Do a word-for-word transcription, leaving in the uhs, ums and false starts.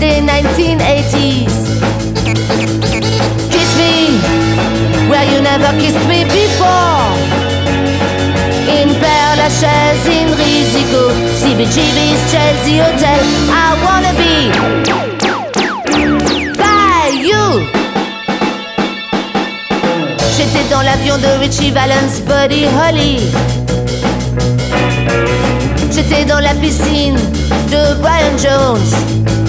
des nineteen eighties. Kiss me where you never kissed me before. In Père Lachaise, in Risico, C B G B's, Chelsea Hotel. I wanna be by you. J'étais dans l'avion de Richie Valens, Buddy Holly. J'étais dans la piscine de Brian Jones.